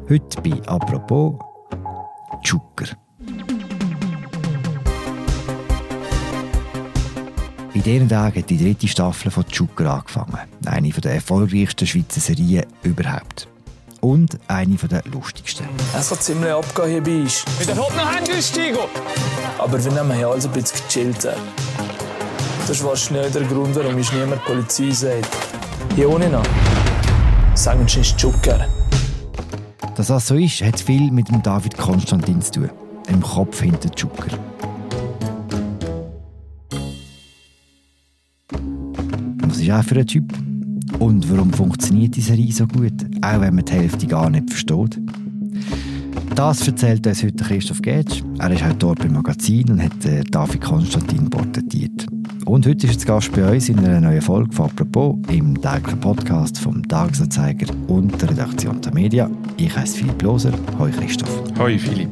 Heute bei «Apropos» Zucker. In diesen Tagen hat die 3. Staffel von «Zucker» angefangen. Eine der erfolgreichsten Schweizer Serien überhaupt. Und eine der lustigsten. Es kann ziemlich abgehen hier bei uns. Mit der Hut noch eingestiegen. Aber wir nehmen hier alles ein bisschen gechillt. Das ist wahrscheinlich der Grund, warum uns niemand die Polizei sagt. Hier ohne noch. Sagen sie nicht Zucker. Dass das so ist, hat viel mit dem David Konstantin zu tun. Im Kopf hinter Zucker. Was ist er für ein Typ? Und warum funktioniert die Serie so gut, auch wenn man die Hälfte gar nicht versteht? Das erzählt uns heute Christoph Getsch. Er ist auch dort beim Magazin und hat David Konstantin porträtiert. Und heute ist er zu Gast bei uns in einer neuen Folge von «Apropos» im täglichen Podcast vom «Tagesanzeiger» und der Redaktion der Media. Ich heiße Philipp Loser. Hoi Christoph. Hoi Philipp.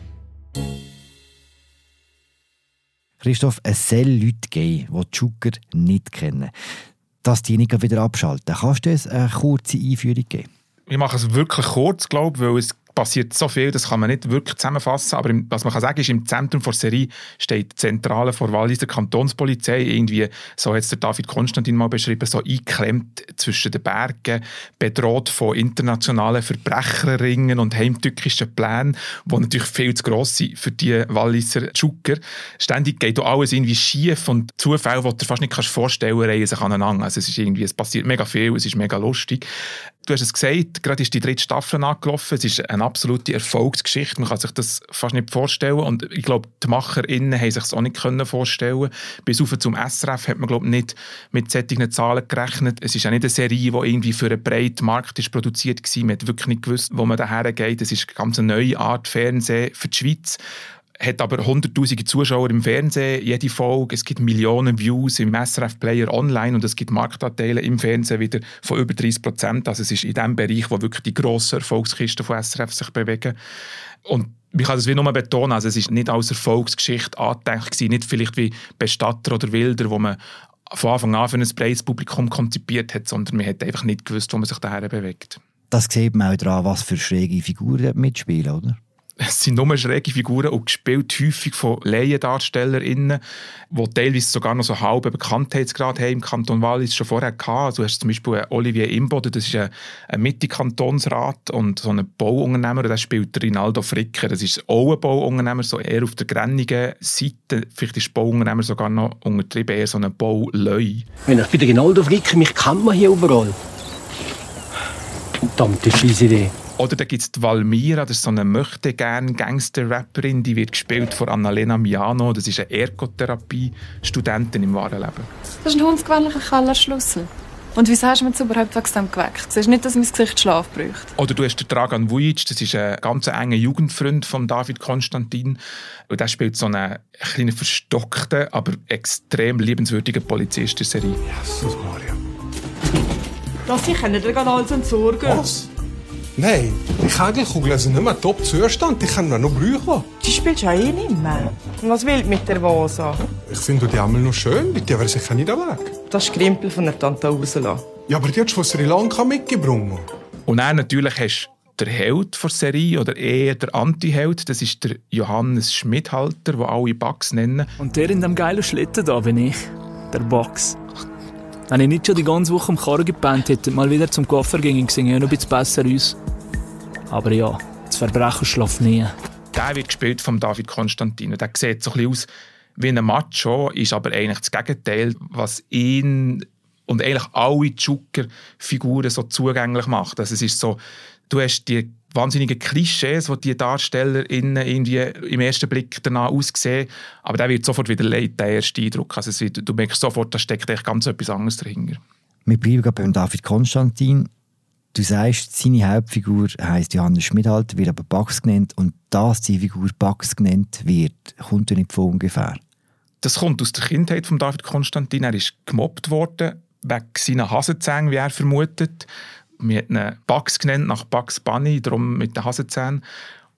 Christoph, es soll Leute geben, die Zucker nicht kennen. Dass die nicht wieder abschalten. Kannst du uns eine kurze Einführung geben? Ich mache es wirklich kurz, glaube ich, weil es passiert so viel, das kann man nicht wirklich zusammenfassen. Aber was man kann sagen ist, im Zentrum der Serie steht die Zentrale der Walliser Kantonspolizei. Irgendwie, so hat es der David Konstantin mal beschrieben, so eingeklemmt zwischen den Bergen, bedroht von internationalen Verbrecherringen und heimtückischen Plänen, die natürlich viel zu gross sind für die Walliser Zucker. Ständig geht auch alles irgendwie schief und Zufälle, die du dir fast nicht vorstellen kannst, reihen sich aneinander. Also es passiert mega viel, es ist mega lustig. Du hast es gesagt, gerade ist die 3. Staffel angelaufen. Es ist eine absolute Erfolgsgeschichte. Man kann sich das fast nicht vorstellen. Und ich glaube, die MacherInnen haben sich es auch nicht vorstellen. Bis auf zum SRF hat man, glaube ich, nicht mit solchen Zahlen gerechnet. Es ist ja nicht eine Serie, die irgendwie für einen breiten Markt ist produziert war. Man hat wirklich nicht gewusst, wo man daher geht. Es ist eine ganz neue Art Fernsehen für die Schweiz. Hat aber 100'000 Zuschauer im Fernsehen, jede Folge. Es gibt Millionen Views im SRF-Player online und es gibt Marktanteile im Fernsehen wieder von über 30%. Also es ist in dem Bereich, wo wirklich die grossen Erfolgskisten von SRF sich bewegen. Und ich kann das wie nur betonen, also es ist nicht als Erfolgsgeschichte angedacht gewesen, nicht vielleicht wie Bestatter oder Wilder, wo man von Anfang an für ein breites Publikum konzipiert hat, sondern man hat einfach nicht gewusst, wo man sich daher bewegt. Das sieht man auch daran, was für schräge Figuren mitspielen, oder? Es sind nur schräge Figuren und gespielt häufig von LaiendarstellerInnen, die teilweise sogar noch so halben Bekanntheitsgrad haben im Kanton Wallis schon vorher gehabt. Also du hast zum Beispiel Olivier Imboden, das ist ein Mitte-Kantonsrat und so ein Bauunternehmer, der spielt Rinaldo Fricker. Das ist auch ein Bauunternehmer, so eher auf der grennigen Seite. Vielleicht ist Bauunternehmer sogar noch untertrieben, eher so ein Bauleu. Wenn ich bei der Rinaldo Fricker, mich kennt man hier überall. Verdammte scheisse Idee. Oder da gibt es die Valmira, das ist so eine Möchtegern-Gangster-Rapperin, die wird gespielt von Annalena Miano. Das ist eine Ergotherapie-Studentin im wahren Leben. Das ist ein hundsgewöhnlicher Kellerschlüssel. Und wieso hast du mich jetzt überhaupt wegen dem geweckt? Siehst du nicht, dass mein Gesicht Schlaf bräuchte? Oder du hast den Dragan Vujic, das ist ein ganz enger Jugendfreund von David Konstantin. Und der spielt so einen kleinen verstockten, aber extrem liebenswürdigen Polizist in der Serie. Jesus Maria. Das ich kann nicht alles entsorgen. Was? Nein, die Kegelkugeln sind nicht mehr Top-Zustand, die können wir noch brauchen. Die spielst du ja eh nicht mehr. Und was will mit der Vasa? Ich finde die einmal noch schön, mit der wäre sicher nicht weg. Das ist Krimpel von der Tante Ursula. Ja, aber die hast du von Sri Lanka mitgebracht. Und dann natürlich hast du den Held der Serie, oder eher der Anti-Held, das ist der Johannes Schmidhalter, den alle Bugs nennen. Und der in dem geilen Schlitten da bin ich, der Bugs. Wenn ich nicht schon die ganze Woche am Karren gepennt hätte und mal wieder zum Koffer ging, sehe ich noch ein bisschen besser aus. Aber ja, das Verbrechen schläft nie. Der wird gespielt von David Konstantin. Der sieht so ein bisschen aus wie ein Macho, ist aber eigentlich das Gegenteil, was ihn und eigentlich alle Zucker-Figuren so zugänglich macht. Also es ist so, du hast die wahnsinnigen Klischees, die DarstellerInnen irgendwie im ersten Blick danach aussehen, aber der wird sofort wieder leid, der erste Eindruck. Also du merkst sofort, da steckt echt ganz etwas anderes dahinter. Wir bleiben gerade beim David Konstantin. Du sagst, seine Hauptfigur heisst Johannes Schmidhalter, wird aber Bugs genannt, und dass die Figur Bugs genannt wird, kommt ja nicht von ungefähr. Das kommt aus der Kindheit von David Konstantin. Er ist gemobbt worden wegen seiner Hasenzähne, wie er vermutet. Wir haben ihn Bugs genannt, nach Bugs Bunny, darum mit den Hasenzähnen.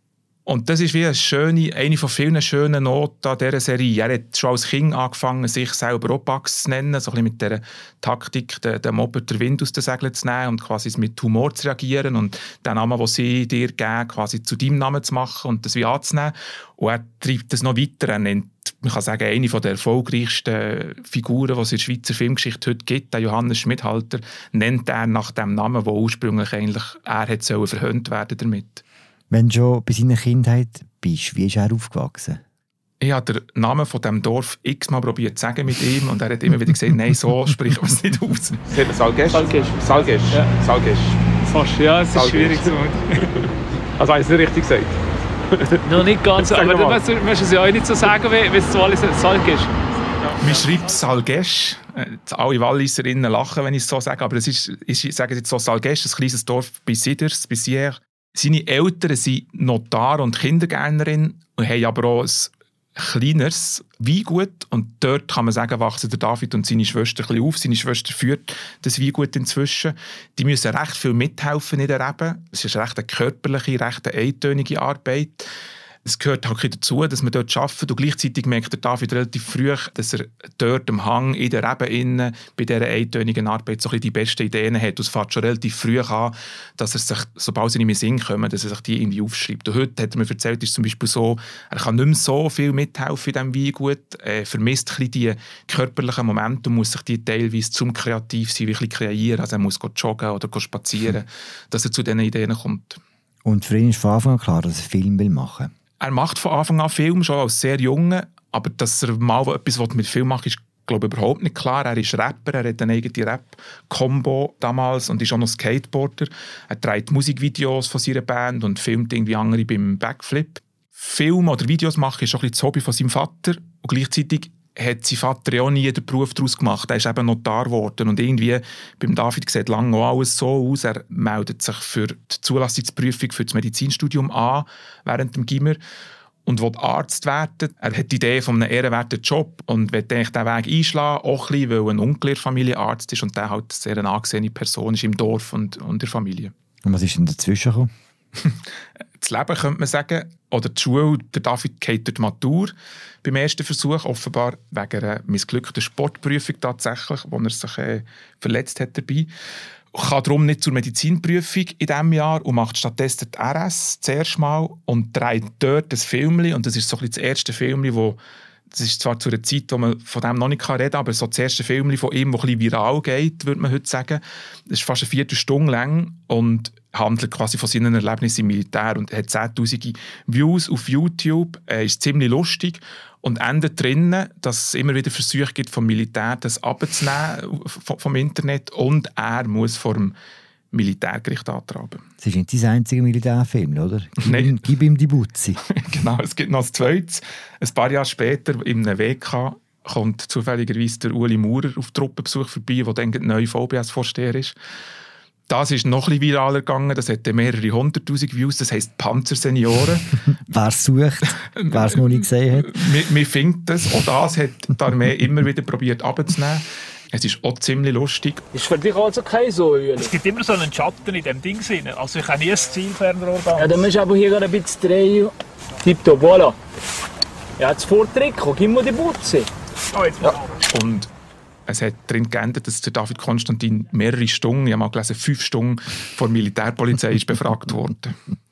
Und das ist wie eine von vielen schönen Noten an dieser Serie. Er hat schon als Kind angefangen, sich selber Obax zu nennen, so ein bisschen mit dieser Taktik, den Mobber den Wind aus den Segeln zu nehmen und quasi mit Humor zu reagieren und den Namen, den sie dir geben, quasi zu deinem Namen zu machen und das wie anzunehmen. Und er treibt das noch weiter. Er nennt, man kann sagen, eine der erfolgreichsten Figuren, die es in der Schweizer Filmgeschichte heute gibt, den Johannes Schmidhalter, nennt er nach dem Namen, der ursprünglich eigentlich er hätte verhöhnt werden damit. Wenn du schon bei seiner Kindheit bist, wie ist er aufgewachsen? Ich habe den Namen von diesem Dorf x-mal probiert zu sagen mit ihm und er hat immer wieder gesagt, nein, so spricht man es nicht aus. Salgesch? Salgesch. Ja. Salgesch. Fast, ja, es ist Salgesch. schwierig zu machen. Also habe ich es nicht richtig gesagt? Noch nicht ganz, Sag aber mal. du musst es ja auch nicht so sagen, wie es zu Wallis Salgesch. Man schreibt Salgesch. Alle Walliserinnen lachen, wenn ich es so sage, aber es ist, ich sage jetzt so, Salgesch, ein kleines Dorf bei Siders, bei Sierre. Seine Eltern sind Notar und Kindergärtnerin und haben aber auch ein kleineres Weingut. Und dort kann man sagen, wachsen der David und seine Schwester ein bisschen auf. Seine Schwester führt das Weingut inzwischen. Die müssen recht viel mithelfen in der Rebe. Es ist recht eine körperliche, recht eine eintönige Arbeit. Es gehört halt dazu, dass man dort arbeitet und gleichzeitig merkt der David relativ früh, dass er dort am Hang in der Rebe innen bei dieser eintönigen Arbeit so ein bisschen die besten Ideen hat. Und es fängt schon relativ früh an, dass er sich, sobald sie in den Sinn kommen, dass er sich die irgendwie aufschreibt. Und heute hat er mir erzählt, ist zum Beispiel so, er kann nicht mehr so viel mithelfen in diesem Weingut, vermisst ein bisschen die körperlichen Momente und muss sich die teilweise zum Kreativsein wirklich kreieren. Also er muss joggen oder spazieren, dass er zu diesen Ideen kommt. Und für ihn ist von Anfang an klar, dass er Film machen will. Er macht von Anfang an Film, schon als sehr Junge, aber dass er mal etwas mit Film macht, ist glaube ich überhaupt nicht klar. Er ist Rapper, er hat eine eigene Rap-Kombo damals und ist auch noch Skateboarder. Er trägt Musikvideos von seiner Band und filmt irgendwie andere beim Backflip. Film oder Videos machen ist auch ein bisschen das Hobby von seinem Vater und gleichzeitig hat sein Vater auch nie den Beruf daraus gemacht. Er ist eben Notar geworden und irgendwie beim David sieht lange auch alles so aus. Er meldet sich für die Zulassungsprüfung für das Medizinstudium an während dem Gimmer und will Arzt werden. Er hat die Idee von einem ehrenwerten Job und will eigentlich diesen Weg einschlagen, auch ein bisschen, weil eine Onkelfamilie Arzt ist und der halt sehr eine angesehene Person ist im Dorf und in der Familie. Und was ist denn dazwischen gekommen? Das Leben, könnte man sagen, oder die Schule. Der David geht durch die Matur beim ersten Versuch, offenbar wegen einer missglückten Sportprüfung tatsächlich, wo er sich verletzt hat dabei. Kann darum nicht zur Medizinprüfung in diesem Jahr und macht stattdessen die RS zuerst mal und dreht dort ein Filmchen. Und das ist so ein bisschen das erste Filmchen, wo das ist zwar zu einer Zeit, wo man von dem noch nicht reden kann, aber so das erste Filmchen von ihm, das ein bisschen viral geht, würde man heute sagen. Das ist fast eine Viertelstunde lang und handelt quasi von seinen Erlebnissen im Militär und hat 10'000 Views auf YouTube. Ist ziemlich lustig und endet drinnen, dass es immer wieder Versuche gibt vom Militär, das abzunehmen vom Internet und er muss vor dem Militärgericht antraben. Das ist nicht sein einziger Militärfilm, oder? Gib ihm die Butzi. Genau, es gibt noch ein zweites. Ein paar Jahre später, in einem WK, kommt zufälligerweise der Ueli Maurer auf Truppenbesuch vorbei, der dann neu VBS-Vorsteher ist. Das ist noch ein bisschen viraler gegangen, das hat mehrere 100'000 Views, das heisst Panzersenioren. Wer es sucht, wer es noch nicht gesehen hat. Wir finden das, auch das hat die Armee immer wieder probiert abzunehmen. Es ist auch ziemlich lustig. Ist für dich also kein so, Ueli? Es gibt immer so einen Schatten in dem Ding drin. Also ich habe nie ein Zielfernrohr da. Ja, dann musst du aber hier gerade ein bisschen drehen. Tipptopp, voilà. Ja, jetzt Vortrick, gib mir die Butze. Oh, jetzt ja. Und es hat darin geändert, dass der David Konstantin mehrere Stunden, ich habe mal gelesen, 5 Stunden vor der Militärpolizei ist befragt worden.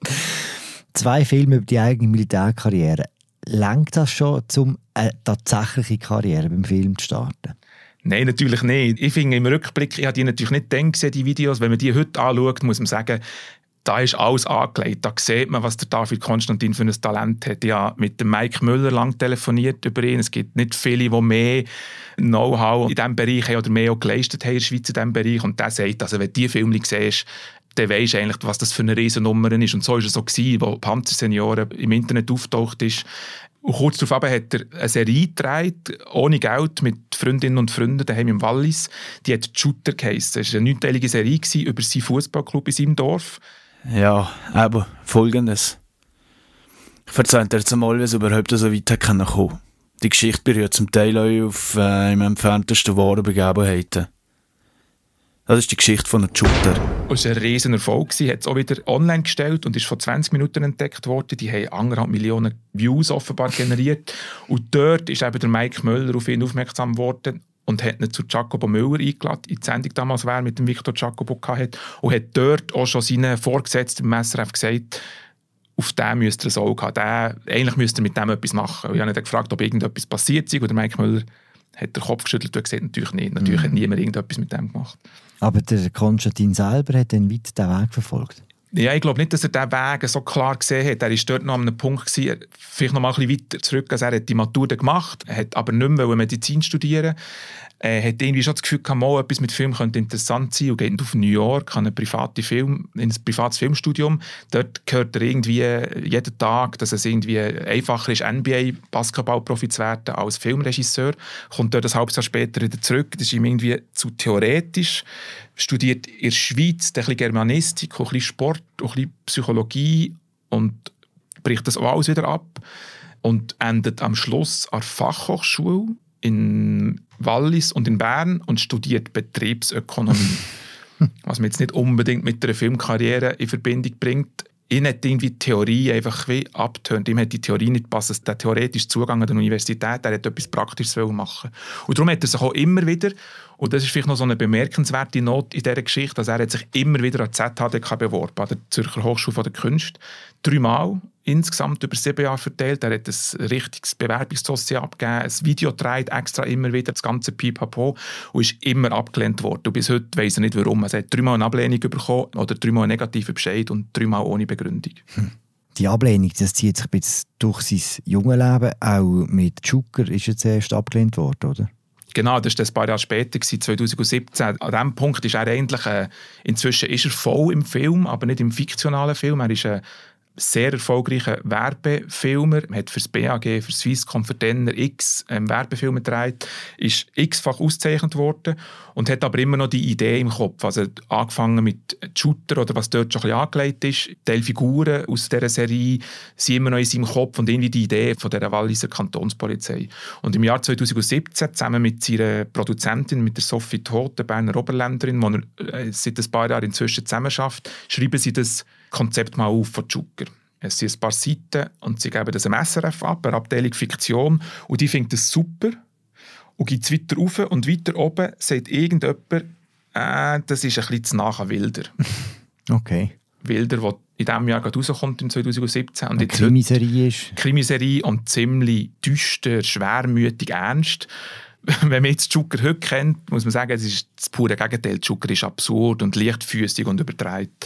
2 Filme über die eigene Militärkarriere. Langt das schon, um eine tatsächliche Karriere beim Film zu starten? Nein, natürlich nicht. Ich finde im Rückblick, ich habe die natürlich nicht gesehen, die Videos. Wenn man die heute anschaut, muss man sagen, da ist alles angelegt. Da sieht man, was der David Konstantin für ein Talent hat. Ich habe mit dem Mike Müller lang telefoniert über ihn. Es gibt nicht viele, die mehr Know-how in diesem Bereich haben oder mehr auch geleistet haben in der Schweiz in diesem Bereich. Und der sagt, also wenn du diese Filme siehst, dann weisst du eigentlich, was das für eine Riesennummer ist. Und so war es so gewesen, wo Panzersenioren im Internet auftaucht ist. Und kurz darauf hat er eine Serie gedreht, ohne Geld, mit Freundinnen und Freunden daheim im Wallis. Die hat «Shooter» geheissen. Es war eine 9-teilige Serie über seinen Fußballclub in seinem Dorf. Ja, aber Folgendes. Ich erzähle dir jetzt einmal, wie es überhaupt so weit kommen konnte. Die Geschichte berührt zum Teil auch auf im entferntesten wahren Begebenheiten. Das ist die Geschichte von einem Shooter. Es war ein riesen Erfolg. Sie hat es auch wieder online gestellt und ist vor 20 Minuten entdeckt worden. Die haben 1,5 Millionen Views offenbar generiert. Und dort ist eben der Mike Möller auf ihn aufmerksam geworden und hat ihn zu Jacobo Müller eingeladen, in die Sendung damals, wer mit dem Victor Jacobo hatte. Und hat dort auch schon seinen Vorgesetzten im SRF gesagt, auf den müsst ihr ein Auge haben. Eigentlich müsst ihr mit dem etwas machen. Und ich habe ihn dann gefragt, ob irgendetwas passiert sei. Und der Mike Möller hat den Kopf geschüttelt und gesagt, natürlich nicht. Natürlich hat niemand irgendetwas mit dem gemacht. Aber der Konstantin selber hat dann weit den Weg verfolgt? Ja, ich glaube nicht, dass er diesen Weg so klar gesehen hat. Er war dort noch an einem Punkt, vielleicht noch mal ein bisschen weiter zurück, als er hat die Matur gemacht, hat aber nicht mehr Medizin studieren. Er hat irgendwie schon das Gefühl, etwas mit Film könnte interessant sein und geht auf New York an in ein privates Filmstudium. Dort hört er irgendwie jeden Tag, dass es irgendwie einfacher ist, NBA-Basketballprofi zu werden als Filmregisseur. Kommt dort ein halbes Jahr später wieder zurück. Das ist ihm irgendwie zu theoretisch. Studiert in der Schweiz ein bisschen Germanistik, ein bisschen Sport, ein bisschen Psychologie und bricht das auch alles wieder ab und endet am Schluss an der Fachhochschule in Wallis und in Bern und studiert Betriebsökonomie. Was man jetzt nicht unbedingt mit einer Filmkarriere in Verbindung bringt. Ihn hat irgendwie die Theorie einfach wie abgetönt. Ihm hat die Theorie nicht gepasst. Der theoretische Zugang an der Universität, er hat etwas Praktisches machen. Und darum hat er sich auch immer wieder, und das ist vielleicht noch so eine bemerkenswerte Note in dieser Geschichte, dass er hat sich immer wieder an die ZHDK beworben, an der Zürcher Hochschule der Künste. 3 Mal insgesamt über 7 Jahre verteilt. Er hat ein richtiges Bewerbungsdossier abgegeben, ein Video gedreht, extra immer wieder, das ganze Pipapo, und ist immer abgelehnt worden. Und bis heute weiss er nicht, warum. Er hat 3 Mal eine Ablehnung bekommen oder 3 Mal einen negativen Bescheid und 3 Mal ohne Begründung. Die Ablehnung, das zieht sich jetzt durch sein junges Leben. Auch mit Tschuker ist jetzt erst abgelehnt worden, oder? Genau, das war ein paar Jahre später, 2017. An diesem Punkt ist er eigentlich, inzwischen ist er voll im Film, aber nicht im fiktionalen Film. Er ist ein sehr erfolgreicher Werbefilmer. Er hat für das BAG, für Swisscom, für Denner X Werbefilme gedreht, ist x-fach ausgezeichnet worden und hat aber immer noch die Idee im Kopf. Also angefangen mit Shooter oder was dort schon ein bisschen angelegt ist. Die Figuren aus dieser Serie sind immer noch in seinem Kopf und irgendwie die Idee von der Walliser Kantonspolizei. Und im Jahr 2017, zusammen mit seiner Produzentin, mit der Sophie Todt, der Berner Oberländerin, die er seit ein paar Jahren inzwischen zusammenarbeitet, schreiben sie das Konzept mal auf von Tschuker. Es sind ein paar Seiten und sie geben das am SRF ab, eine Abteilung Fiktion, und die findet das super und geht es weiter rauf und weiter oben sagt irgendjemand, das ist ein bisschen zu nah an Wilder. Okay. Wilder, der in diesem Jahr gerade rauskommt, in 2017. Und eine Krimiserie ist. Krimiserie und ziemlich düster, schwermütig, ernst. Wenn man jetzt Tschuker heute kennt, muss man sagen, es ist das pure Gegenteil. Tschuker ist absurd und leichtfüßig und übertreibt.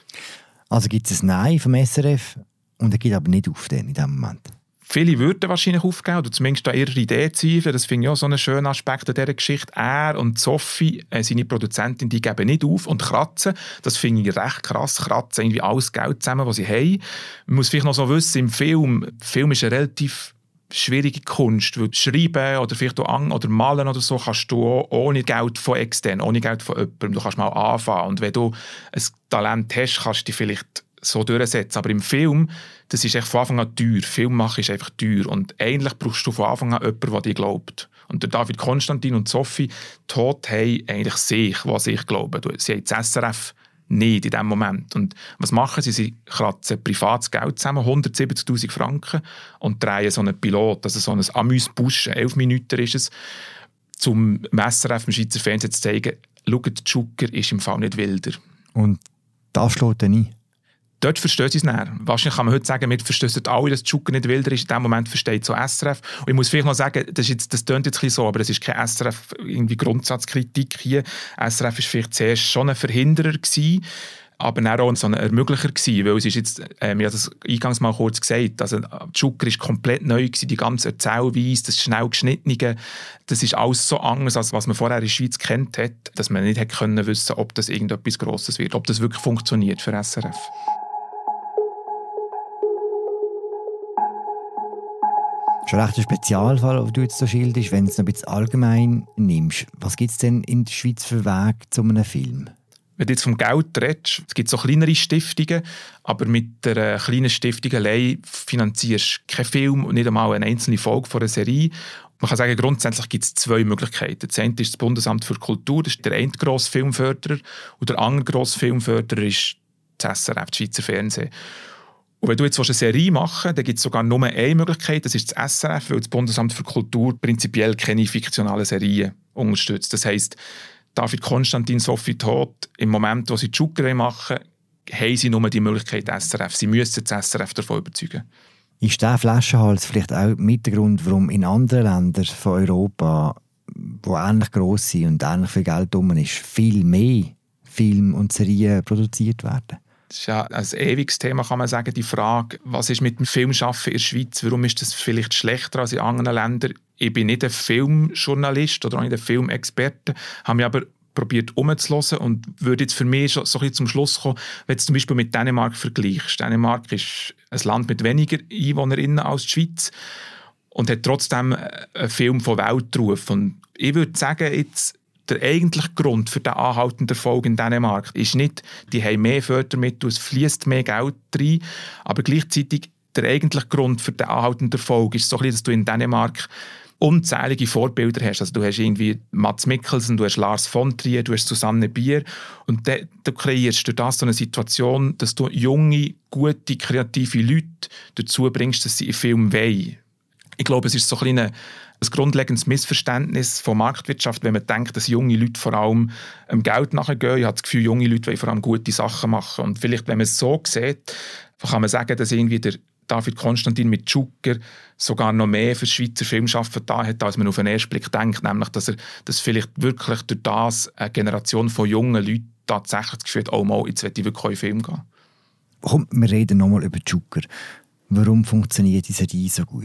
Also gibt es ein Nein vom SRF und er geht aber nicht auf den in diesem Moment. Viele würden wahrscheinlich aufgeben oder zumindest da ihre Idee zweifeln. Das finde ich auch so einen schönen Aspekt an dieser Geschichte. Er und Sophie, seine Produzentin, die geben nicht auf und kratzen. Das finde ich recht krass. Kratzen irgendwie alles Geld zusammen, was sie haben. Man muss vielleicht noch so wissen, im Film ist eine relativ schwierige Kunst, weil schreiben oder vielleicht auch oder malen oder so kannst du auch ohne Geld von extern, ohne Geld von jemandem. Du kannst mal anfangen und wenn du ein Talent hast, kannst du dich vielleicht so durchsetzen. Aber im Film, das ist echt von Anfang an teuer. Film machen ist einfach teuer und eigentlich brauchst du von Anfang an jemanden, der dir glaubt. Und der David Konstantin und Sophie Todt haben eigentlich was ich glaube. Sie haben das SRF nicht in diesem Moment. Und was machen sie? Sie kratzen privates Geld zusammen, 170'000 Franken, und drehen so einen Pilot, also so ein Amüs-Busch, 11 Minuten ist es, zum SRF, im Schweizer Fernsehen zu zeigen, schaut, Tschuker ist im Fall nicht Wilder. Und das schlägt dann ein? Dort verstehen sie es nicht. Wahrscheinlich kann man heute sagen, wir verstehen alle, dass Tschuker nicht Wilder ist. In dem Moment versteht so SRF. Und ich muss vielleicht noch sagen, das tönt jetzt ein bisschen so, aber das ist keine SRF-Grundsatzkritik hier. SRF war vielleicht zuerst schon ein Verhinderer gewesen, aber dann auch so ein Ermöglicher gewesen, weil es ist jetzt, ich habe das eingangs mal kurz gesagt, also Tschuker ist komplett neu gewesen, die ganze Erzählweise, das schnell geschnittene, das ist alles so anders, als was man vorher in der Schweiz kennt hat, dass man nicht hätte können wissen, ob das irgendetwas Grosses wird, ob das wirklich funktioniert für SRF. Schon recht ein Spezialfall, den du jetzt so schilderst, wenn du es noch ein bisschen allgemein nimmst. Was gibt es denn in der Schweiz für Wege zu einem Film? Wenn du jetzt vom Geld redest, es gibt so kleinere Stiftungen, aber mit der kleinen Stiftung allein finanzierst du keinen Film und nicht einmal eine einzelne Folge von einer Serie. Man kann sagen, grundsätzlich gibt es 2 Möglichkeiten. Das eine ist das Bundesamt für Kultur, das ist der eine grosse Filmförderer, und der andere grosse Filmförderer ist das SRF, das Schweizer Fernsehen. Und wenn du jetzt eine Serie machen willst, dann gibt es sogar nur eine Möglichkeit, das ist das SRF, weil das Bundesamt für Kultur prinzipiell keine fiktionalen Serien unterstützt. Das heisst, David Konstantin, Sophie Todt, im Moment, wo sie Joker machen, haben sie nur die Möglichkeit SRF. Sie müssen das SRF davon überzeugen. Ist dieser Flaschenhals vielleicht auch mit der Grund, warum in anderen Ländern von Europa, die ähnlich gross sind und ähnlich viel Geld drum ist, viel mehr Filme und Serien produziert werden? Das ist ja ein ewiges Thema, kann man sagen, die Frage, was ist mit dem Filmschaffen in der Schweiz, warum ist das vielleicht schlechter als in anderen Ländern? Ich bin nicht ein Filmjournalist oder auch nicht ein Filmexperte, habe mich aber probiert umzuhören und würde jetzt für mich so ein bisschen zum Schluss kommen, wenn du zum Beispiel mit Dänemark vergleichst. Dänemark ist ein Land mit weniger EinwohnerInnen als die Schweiz und hat trotzdem einen Film von Weltruf. Und ich würde sagen, jetzt der eigentliche Grund für den anhaltenden Erfolg in Dänemark ist nicht, die haben mehr Fördermittel, es fließt mehr Geld rein, aber gleichzeitig der eigentliche Grund für den anhaltenden Erfolg ist so ein bisschen, dass du in Dänemark unzählige Vorbilder hast. Also du hast irgendwie Mads Mikkelsen, du hast Lars von Trier, du hast Susanne Bier und du kreierst durch das so eine Situation, dass du junge, gute, kreative Leute dazu bringst, dass sie einen Film wollen. Ich glaube, es ist so ein grundlegendes Missverständnis von Marktwirtschaft, wenn man denkt, dass junge Leute vor allem Geld nachgehen. Ich habe das Gefühl, junge Leute wollen vor allem gute Sachen machen. Und vielleicht, wenn man es so sieht, kann man sagen, dass irgendwie der David Konstantin mit Joker sogar noch mehr für Schweizer Filmschaffen da hat, als man auf den ersten Blick denkt. Nämlich, dass vielleicht wirklich durch das eine Generation von jungen Leuten tatsächlich das Gefühl hat, oh mal, jetzt will ich wirklich in den Film gehen. Komm, wir reden nochmal über Joker. Warum funktioniert diese Serie so gut?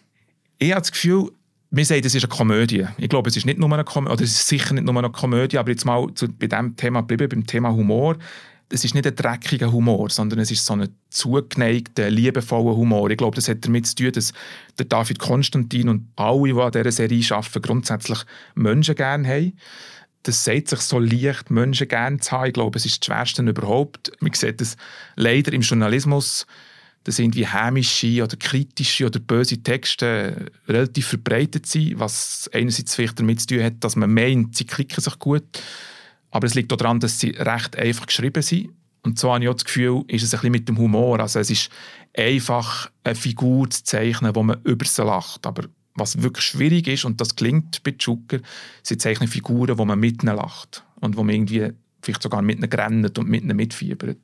Ich habe das Gefühl, wir sagen, es ist eine Komödie. Ich glaube, es ist nicht nur eine Komödie, oder es ist sicher nicht nur eine Komödie, aber jetzt mal bei diesem Thema bleiben, beim Thema Humor. Es ist nicht ein dreckiger Humor, sondern es ist so ein zugeneigter, liebevoller Humor. Ich glaube, das hat damit zu tun, dass der David Konstantin und alle, die an dieser Serie arbeiten, grundsätzlich Menschen gerne haben. Das sagt sich so leicht, Menschen gerne zu haben. Ich glaube, es ist das Schwerste überhaupt. Man sieht das leider im Journalismus, dass irgendwie hämische oder kritische oder böse Texte relativ verbreitet sind, was einerseits vielleicht damit zu tun hat, dass man meint, sie klicken sich gut, aber es liegt auch daran, dass sie recht einfach geschrieben sind. Und so habe ich auch das Gefühl, ist es ein bisschen mit dem Humor. Also es ist einfach eine Figur zu zeichnen, wo man über sie lacht. Aber was wirklich schwierig ist, und das gelingt bei Joker, sie zeichnen Figuren, wo man mit ihnen lacht und wo man irgendwie vielleicht sogar mit ihnen rennt und mit ihnen mitfiebert.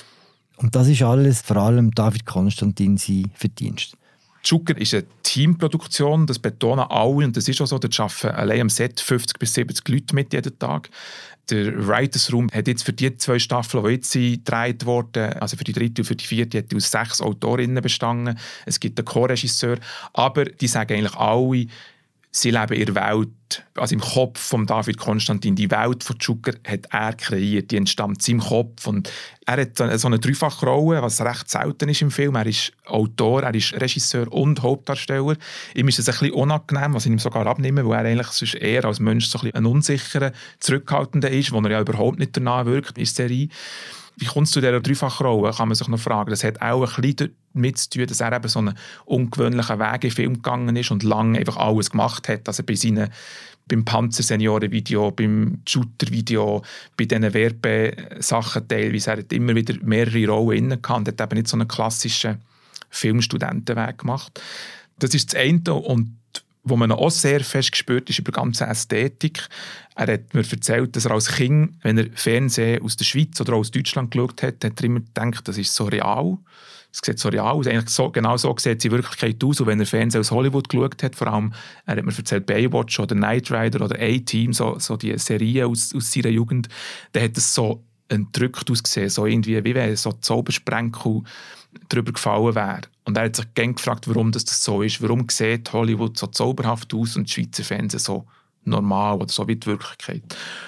Und das ist alles vor allem David Konstantin sein Verdienst. Joker ist eine Teamproduktion, das betonen alle, und das ist auch so, da arbeiten allein am Set 50 bis 70 Leute mit jeden Tag. Der Writers Room hat jetzt für die 2 Staffeln, die jetzt gedreht wurden, also für die 3. und für die 4., hat aus 6 Autorinnen bestanden. Es gibt einen Co-Regisseur, aber die sagen eigentlich alle, sie leben in der Welt, also im Kopf von David Konstantin. Die Welt von Joker hat er kreiert, die entstammt seinem Kopf. Und er hat so eine Dreifachrolle, was recht selten ist im Film. Er ist Autor, er ist Regisseur und Hauptdarsteller. Ihm ist es ein bisschen unangenehm, was ich ihm sogar abnehme, weil er eigentlich sonst eher als Mensch so ein bisschen ein unsicherer, zurückhaltender ist, wo er ja überhaupt nicht danach wirkt in der Serie. Wie kommst du zu dieser Dreifachrolle, kann man sich noch fragen. Das hat auch ein bisschen damit zu tun, dass er eben so einen ungewöhnlichen Weg im Film gegangen ist und lange einfach alles gemacht hat. Also beim Panzer-Senioren-Video, beim Shooter-Video, bei diesen Werbesachen teilweise. Er hat immer wieder mehrere Rollen inne gehabt und hat eben nicht so einen klassischen Filmstudentenweg gemacht. Das ist das eine. Und wo man auch sehr fest gespürt ist über die ganze Ästhetik. Er hat mir erzählt, dass er als Kind, wenn er Fernsehen aus der Schweiz oder aus Deutschland geschaut hat, hat er immer gedacht, das ist so real. Es sieht so real aus. Eigentlich genau so sieht es in Wirklichkeit aus. Und wenn er Fernsehen aus Hollywood geschaut hat, vor allem, er hat mir erzählt, Baywatch oder Knight Rider oder A-Team, so die Serien aus seiner Jugend, dann hat es so entrückt ausgesehen, so irgendwie, wie wenn so Zaubersprenkel darüber gefallen wäre. Und er hat sich gerne gefragt, warum das so ist. Warum sieht Hollywood so zauberhaft aus und die Schweizer Fernsehen so normal oder so wie die Wirklichkeit.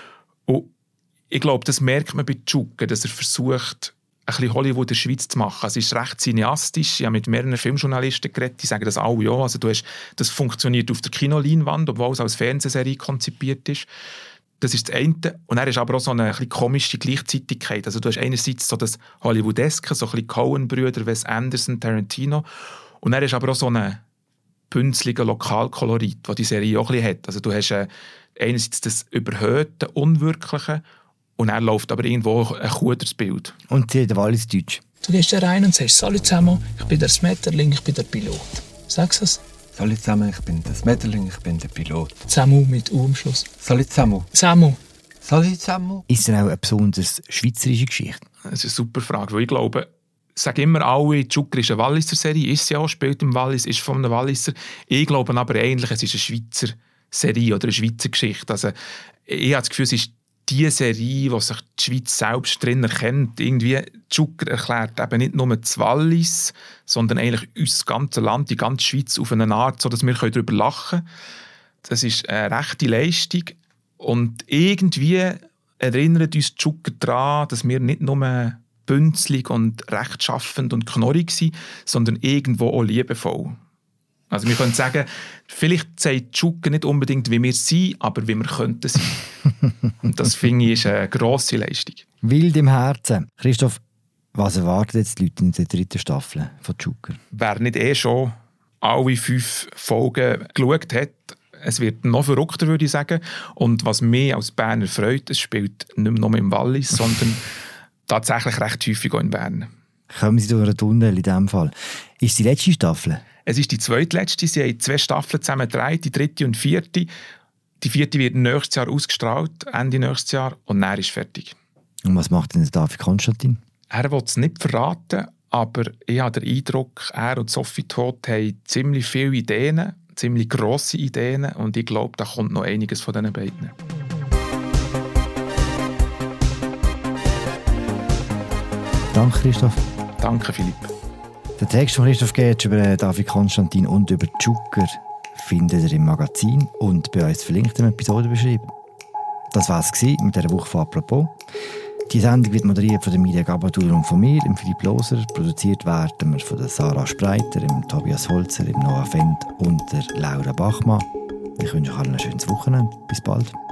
Und ich glaube, das merkt man bei Joker, dass er versucht, ein bisschen Hollywood in der Schweiz zu machen. Also es ist recht cineastisch. Ich habe mit mehreren Filmjournalisten geredet, die sagen das alle, ja. Also das funktioniert auf der Kinoleinwand, obwohl es als Fernsehserie konzipiert ist. Das ist das eine. Und er ist aber auch so eine ein komische Gleichzeitigkeit. Also du hast einerseits so das Hollywoodeske, so ein bisschen Coen-Brüder, Wes Anderson, Tarantino. Und er ist aber auch so eine bünzligen Lokalkolorit, das die Serie auch ein bisschen hat. Also du hast einerseits das Überhöhte, Unwirkliche und er läuft aber irgendwo ein kudernes Bild. Und sie hat alles Deutsch. Du gehst da rein und sagst, «Salut zusammen, ich bin der Smetterling, ich bin der Pilot.» Sagst du es? «Salut zusammen, ich bin der Smetterling, ich bin der Pilot.» «Samu» mit U am Schluss. «Salut Samu.» «Samu.» «Salut Samu.» Ist es auch eine besonders schweizerische Geschichte? Das ist eine super Frage, weil ich glaube, ich sage immer alle, Tschucker ist eine Walliser Serie, ist sie auch, spielt im Wallis, ist von einem Walliser. Ich glaube aber eigentlich, es ist eine Schweizer Serie oder eine Schweizer Geschichte. Also, ich habe das Gefühl, es ist die Serie, wo sich die Schweiz selbst drin erkennt. Irgendwie, Tschucker erklärt eben nicht nur das Wallis, sondern eigentlich unser ganzes Land, die ganze Schweiz auf eine Art, sodass wir darüber lachen können. Das ist eine rechte Leistung. Und irgendwie erinnert uns Tschucker daran, dass wir nicht nur bünzlig und rechtschaffend und knorrig sind, sondern irgendwo auch liebevoll. Also wir können sagen, vielleicht sagt Tschucker nicht unbedingt, wie wir sind, aber wie wir könnten sein. Und das finde ich ist eine grosse Leistung. Wild im Herzen. Christoph, was erwarten jetzt die Leute in der 3. Staffel von Tschucker? Wer nicht schon alle 5 Folgen geschaut hat, es wird noch verrückter, würde ich sagen. Und was mich als Berner freut, es spielt nicht mehr nur im Wallis, sondern tatsächlich recht häufig auch in Bern. Kommen Sie durch einen Tunnel in diesem Fall. Ist es die letzte Staffel? Es ist die zweitletzte. Sie haben 2 Staffeln zusammen gedreht, die 3. und 4. Die 4. wird nächstes Jahr ausgestrahlt, Ende nächstes Jahr, und dann ist fertig. Und was macht denn David Konstantin? Er will es nicht verraten, aber ich habe den Eindruck, er und Sophie Todt haben ziemlich viele Ideen, ziemlich grosse Ideen, und ich glaube, da kommt noch einiges von diesen beiden. Danke, Christoph. Danke, Philipp. Den Text von Christoph Gätsch über David Konstantin und über Tschucker findet ihr im Magazin und bei uns verlinkt im Episodenbeschreibung. Das war es mit dieser Woche von «Apropos». Die Sendung wird moderiert von der Mirja Gabatuller und von mir, Philipp Loser. Produziert werden wir von der Sarah Spreiter, dem Tobias Holzer, dem Noah Fendt und der Laura Bachmann. Ich wünsche euch allen ein schönes Wochenende. Bis bald.